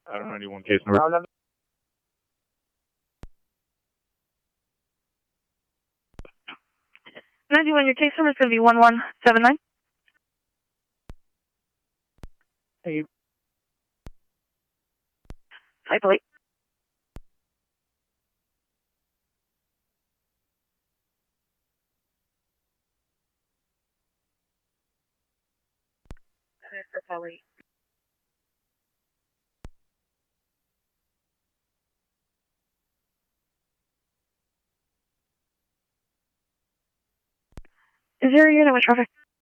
I don't know anyone case number. 91, your case number is going to be 1179. Hey. Hi, Blake. For Polly. Is there a unit with traffic?